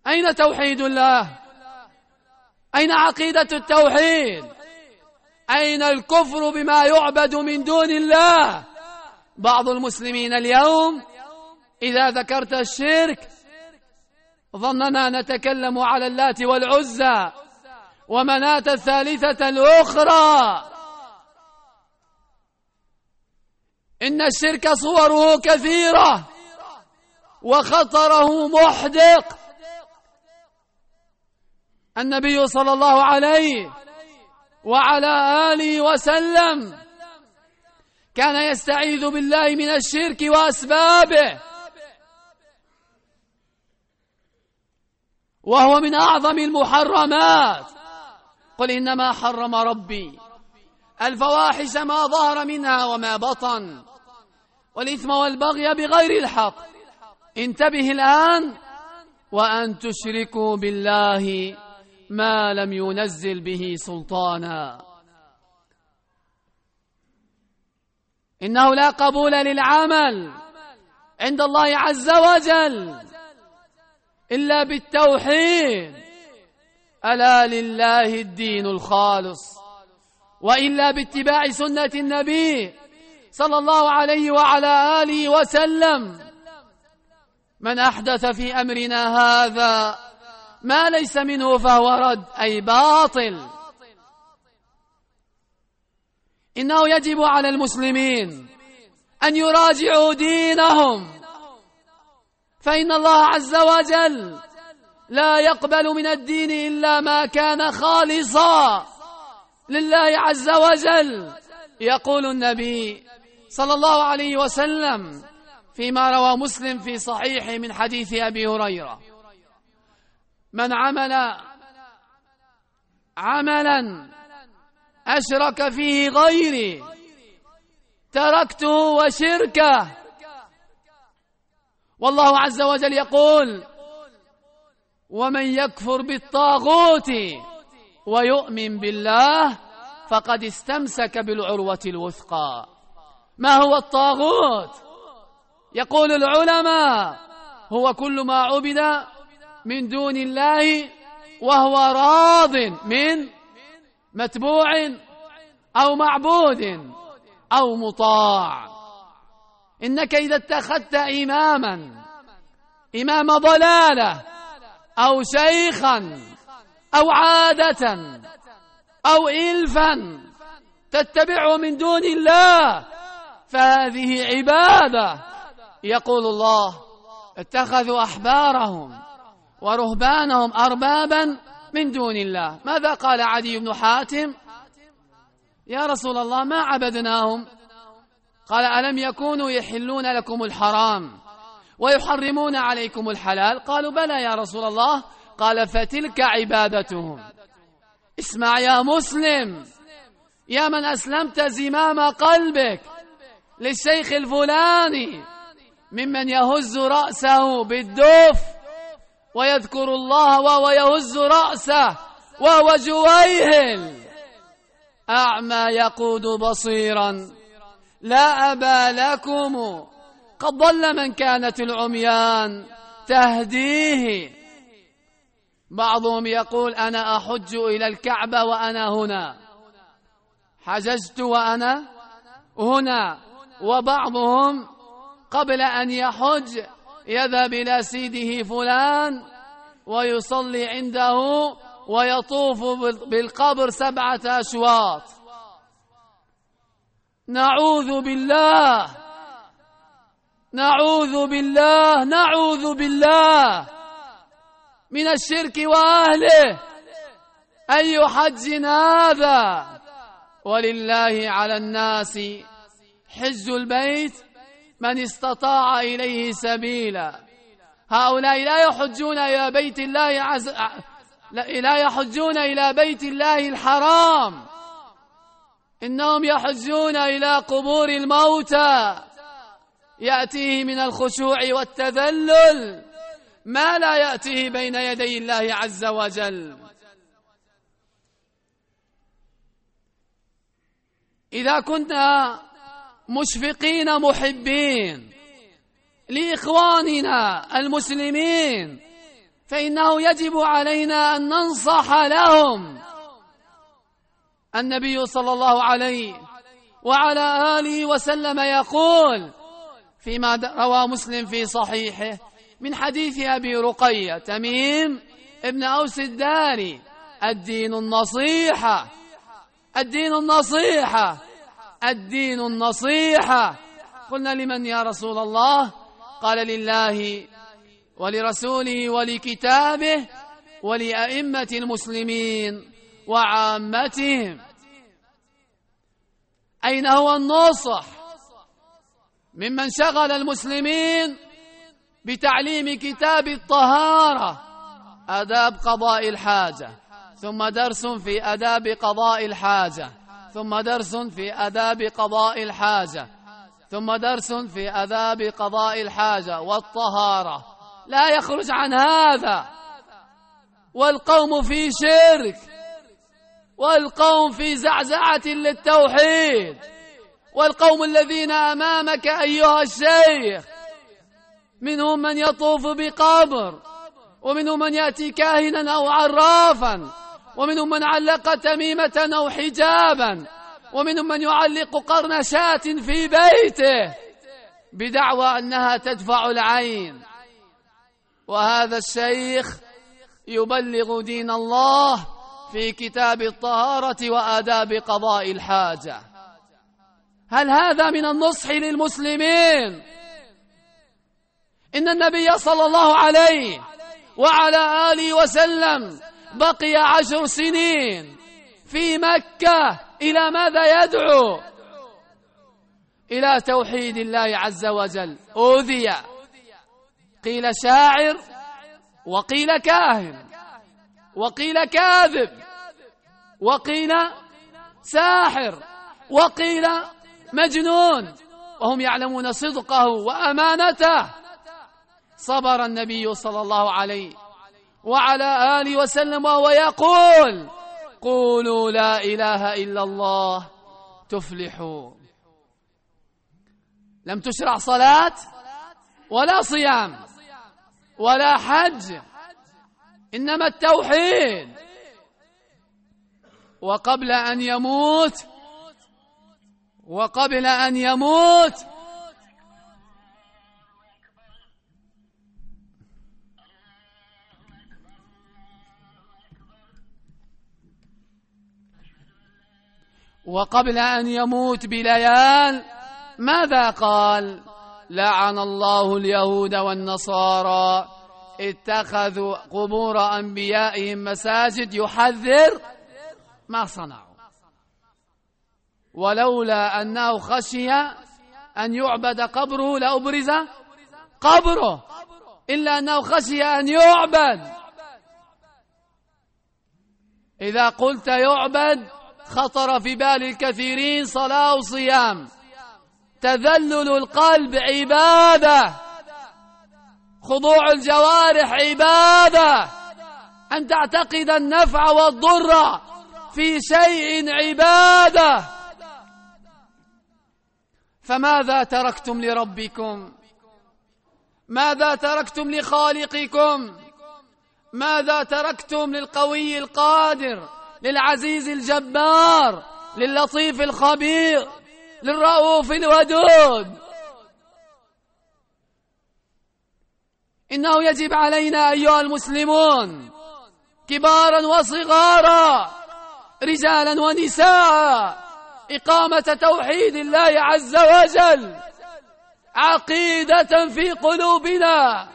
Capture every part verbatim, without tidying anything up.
أين توحيد الله؟ أين عقيدة التوحيد؟ أين الكفر بما يعبد من دون الله؟ بعض المسلمين اليوم إذا ذكرت الشرك ظننا نتكلم على اللات والعزى ومناة الثالثة الأخرى. إن الشرك صوره كثيرة وخطره محدق. النبي صلى الله عليه وعلى آله وسلم كان يستعيذ بالله من الشرك وأسبابه، وهو من أعظم المحرمات. قل إنما حرم ربي الفواحش ما ظهر منها وما بطن والإثم والبغي بغير الحق. انتبه الآن وأن تشركوا بالله ما لم ينزل به سلطانا. إنه لا قبول للعمل عند الله عز وجل إلا بالتوحيد. ألا لله الدين الخالص، وإلا باتباع سنة النبي صلى الله عليه وعلى آله وسلم. من أحدث في أمرنا هذا ما ليس منه فهو رد، أي باطل. إنه يجب على المسلمين أن يراجعوا دينهم، فإن الله عز وجل لا يقبل من الدين إلا ما كان خالصا لله عز وجل. يقول النبي صلى الله عليه وسلم فيما روى مسلم في صحيحه من حديث أبي هريرة: من عمل عملا أشرك فيه غيري تركته وشركه. والله عز وجل يقول: ومن يكفر بالطاغوت ويؤمن بالله فقد استمسك بالعروة الوثقى. ما هو الطاغوت؟ يقول العلماء: هو كل ما عبد من دون الله وهو راض من متبوع أو معبود أو مطاع. إنك إذا اتخذت إماما إمام ضلالة أو شيخا أو عادة أو إلفا تتبعه من دون الله فهذه عبادة. يقول الله: اتخذوا أحبارهم ورهبانهم أربابا من دون الله. ماذا قال عدي بن حاتم؟ يا رسول الله ما عبدناهم. قال: ألم يكونوا يحلون لكم الحرام ويحرمون عليكم الحلال؟ قالوا: بلى يا رسول الله. قال: فتلك عبادتهم. اسمع يا مسلم، يا من أسلمت زمام قلبك للشيخ الفلاني ممن يهز رأسه بالدف ويذكر الله وهو يهز رأسه وهو جويهل أعمى يقود بصيرا لا أبا لكم قد ضل من كانت العميان تهديه. بعضهم يقول: أنا أحج إلى الكعبة وأنا هنا، حججت وأنا هنا. وبعضهم قبل أن يحج يذهب إلى سيده فلان ويصلي عنده ويطوف بالقبر سبعة أشواط. نعوذ بالله نعوذ بالله نعوذ بالله من الشرك وأهله. أي حج هذا؟ ولله على الناس حج البيت من استطاع إليه سبيلا. هؤلاء لا يحجون إلى بيت الله عز... لا يحجون إلى بيت الله الحرام، إنهم يحجون إلى قبور الموتى، يأتيه من الخشوع والتذلل ما لا يأتيه بين يدي الله عز وجل. إذا كنا مشفقين محبين لإخواننا المسلمين فإنه يجب علينا أن ننصح لهم. النبي صلى الله عليه وعلى آله وسلم يقول فيما روى مسلم في صحيحه من حديث أبي رقية تميم ابن أوس الداري: الدين النصيحة، الدين النصيحة، الدين النصيحة. قلنا: لمن يا رسول الله؟ قال: لله ولرسوله ولكتابه ولأئمة المسلمين وعامتهم. أين هو النصح ممن شغل المسلمين بتعليم كتاب الطهارة، آداب قضاء الحاجة، ثم درس في آداب قضاء الحاجة، ثم درس في آداب قضاء الحاجة، ثم درس في آداب قضاء الحاجة والطهارة، لا يخرج عن هذا. والقوم في شرك، والقوم في زعزعة للتوحيد، والقوم الذين أمامك أيها الشيخ منهم من يطوف بقبر، ومنهم من يأتي كاهنا أو عرافا، ومنهم من علق تميمة أو حجابا، ومنهم من يعلق قرن شاة في بيته بدعوى أنها تدفع العين. وهذا الشيخ يبلغ دين الله في كتاب الطهارة وآداب قضاء الحاجة. هل هذا من النصح للمسلمين؟ إن النبي صلى الله عليه وعلى آله وسلم بقي عشر سنين في مكة، إلى ماذا يدعو؟ إلى توحيد الله عز وجل. أوذي، قيل شاعر، وقيل كاهن، وقيل كاذب، وقيل ساحر، وقيل مجنون، وهم يعلمون صدقه وأمانته. صبر النبي صلى الله عليه وعلى آله وسلم وهو يقول: قولوا لا إله إلا الله تفلحوا. لم تشرع صلاة ولا صيام ولا حج، إنما التوحيد. وقبل أن يموت وقبل أن يموت وقبل أن يموت بليال ماذا قال؟ لعن الله اليهود والنصارى اتخذوا قبور أنبيائهم مساجد، يحذر ما صنعوا. ولولا أنه خشي أن يعبد قبره لأبرز قبره، إلا أنه خشي أن يعبد. إذا قلت يعبد خطر في بال الكثيرين صلاة وصيام. تذلل القلب عبادة، خضوع الجوارح عبادة، أن تعتقد النفع والضر في شيء عبادة. فماذا تركتم لربكم؟ ماذا تركتم لخالقكم؟ ماذا تركتم للقوي القادر، للعزيز الجبار، للطيف الخبير، للرؤوف الودود؟ إنه يجب علينا أيها المسلمون كبارا وصغارا، رجالا ونساء، إقامة توحيد الله عز وجل عقيدة في قلوبنا،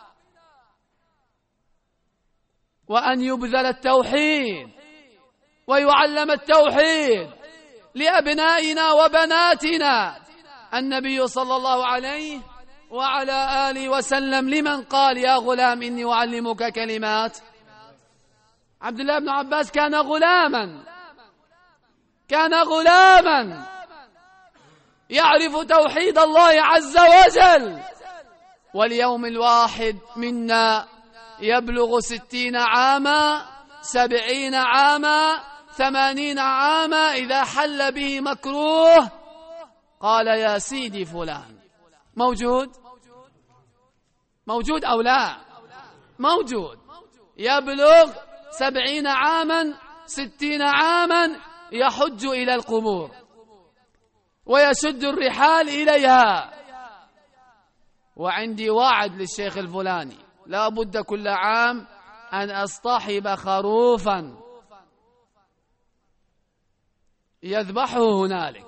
وأن يبذل التوحيد ويعلم التوحيد لأبنائنا وبناتنا. النبي صلى الله عليه وعلى آله وسلم لمن قال: يا غلام إني أعلمك كلمات؟ عبد الله بن عباس كان غلاما، كان غلاما يعرف توحيد الله عز وجل. واليوم الواحد منا يبلغ ستين عاما، سبعين عاما، ثمانين عاما، إذا حل به مكروه قال: يا سيدي فلان. موجود؟ موجود أو لا؟ موجود. يبلغ سبعين عاما ستين عاما يحج إلى القبور ويشد الرحال إليها. وعندي وعد للشيخ الفلاني، لا بد كل عام أن أصطحب خروفا يذبحه هنالك.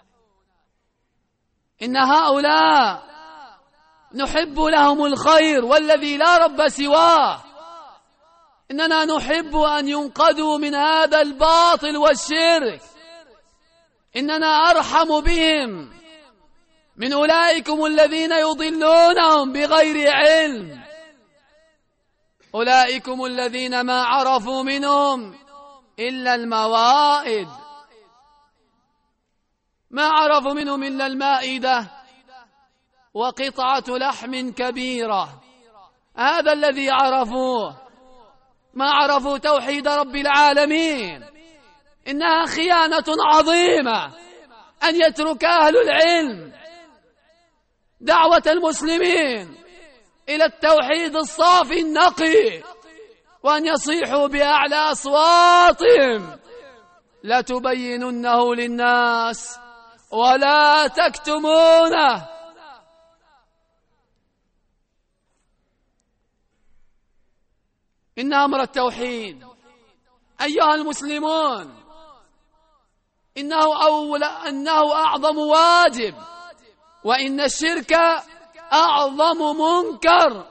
إن هؤلاء نحب لهم الخير والذي لا رب سواه. إننا نحب أن ينقذوا من هذا الباطل والشرك. إننا أرحم بهم من أولئكم الذين يضلونهم بغير علم. أولئكم الذين ما عرفوا منهم إلا الموائد، ما عرفوا منهم إلا المائدة وقطعة لحم كبيرة، هذا الذي عرفوه، ما عرفوا توحيد رب العالمين. إنها خيانة عظيمة أن يترك أهل العلم دعوة المسلمين إلى التوحيد الصافي النقي، وأن يصيحوا بأعلى أصواتهم: لتبيننه للناس ولا تكتمونه. إن أمر التوحيد أيها المسلمون إنه أول أنه أعظم واجب، وإن الشرك أعظم منكر.